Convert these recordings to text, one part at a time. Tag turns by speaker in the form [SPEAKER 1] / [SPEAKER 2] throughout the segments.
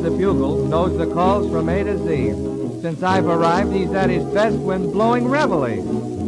[SPEAKER 1] the bugle, knows the calls from A to Z. Since I've arrived, he's at his best when blowing reveille.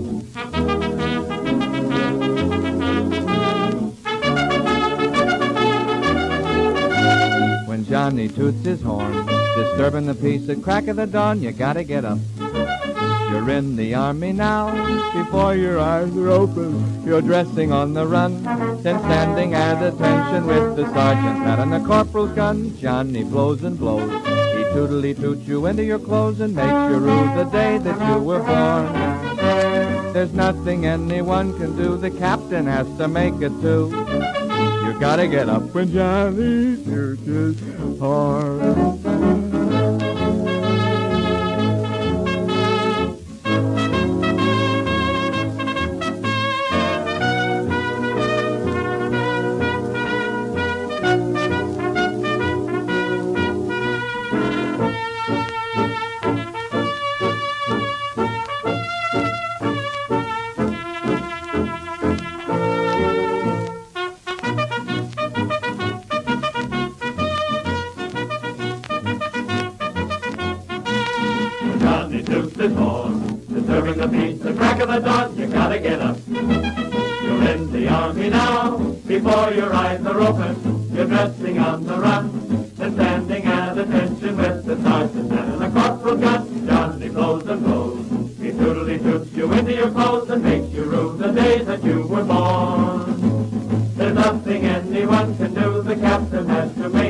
[SPEAKER 1] When Johnny toots his horn, disturbing the peace at crack of the dawn, you gotta get up. You're in the army now, before your eyes are open, you're dressing on the run, then standing at attention with the sergeant pat on the corporal's gun. Johnny blows and blows, he tootly toots you into your clothes and makes you rue the day that you were born. There's nothing anyone can do, the captain has to make it too. You gotta get up when Johnny toots his horn.
[SPEAKER 2] Johnny toots his horn, disturbing the peace, the crack of the dawn, you gotta get up. You're in the army now, before your eyes are open, you're dressing on the run, and standing at attention with the sergeant and a corporal's gun. Johnny blows and blows, he tootly toots you into your clothes and makes you rue the day that you were born. There's nothing anyone can do, the captain has to make